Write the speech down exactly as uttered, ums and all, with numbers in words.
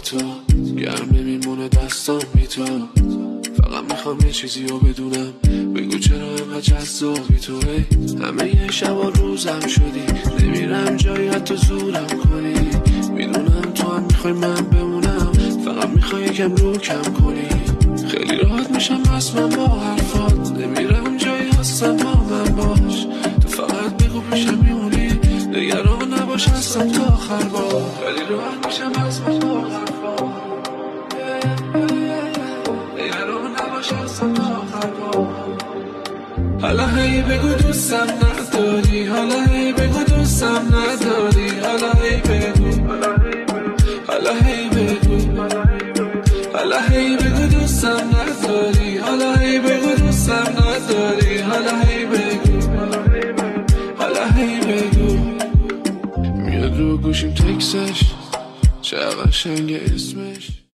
تو گرم نمیمونه دستام بی تو. فقط میخوام یه چیزی رو بدونم، بگو چرا اینقدر جذابی تو. هی همه یه شب و روزم شدی، نمیرم جایی حتی زورم کنی. میدونم تو هم میخوای من بمونم، فقط میخوای یکم رو کم کنی. خیلی راحت میشم بس من با حرفات، نمیرم جایی هستم با من باش. تو فقط بگو پیشم میمونی، نگران نباش هستم تا آخر بار. خیلی راحت میشم بس من با حرفات، نگران نباش هستم تا آخر بار. حالا هی بگو دوستم نداری، حالا هی بگو دوستم نداری، حالا هی بگو، حالا هی بگو، حالا هی بگو دوستم نداری، حالا هی بگو دوستم نداری، حالا هی بگو، حالا هی بگو. میاد رو گوشیم تکسش، چه قشنگ اسمش.